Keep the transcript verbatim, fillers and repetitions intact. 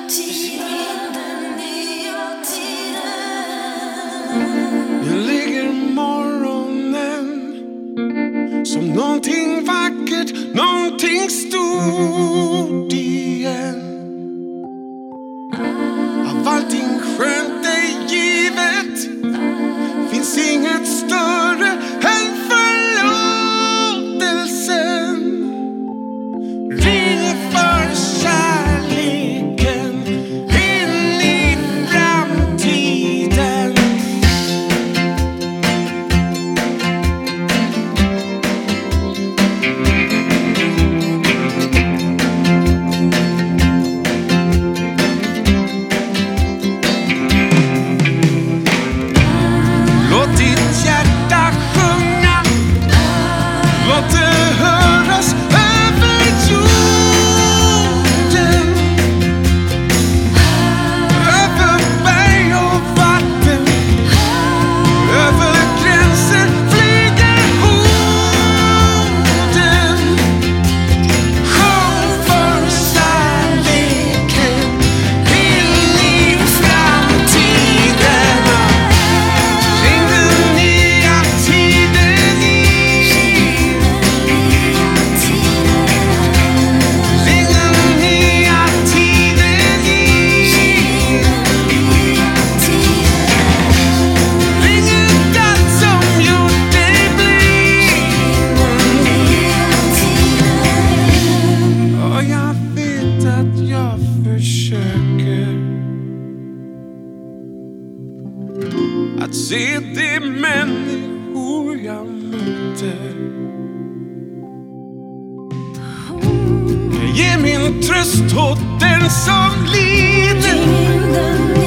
Jag ligger morgonen som någonting vackert, någonting stort igen. Av allting skönt är givet, finns inget större än förlåtelsen. Ring för kärleken in i framtiden. Låt ditt hjärta sjunga, låt det höras över jorden, över berg och vatten, över gränser flyger orden. Sjung för kärleken in i framtiden. Ring den nya tiden in. Ring den nya tiden in. Ring ut allt som gjort dig blind. Och jag vet att jag försöker att se de människor jag möter. Jag ger min tröst åt den som lider.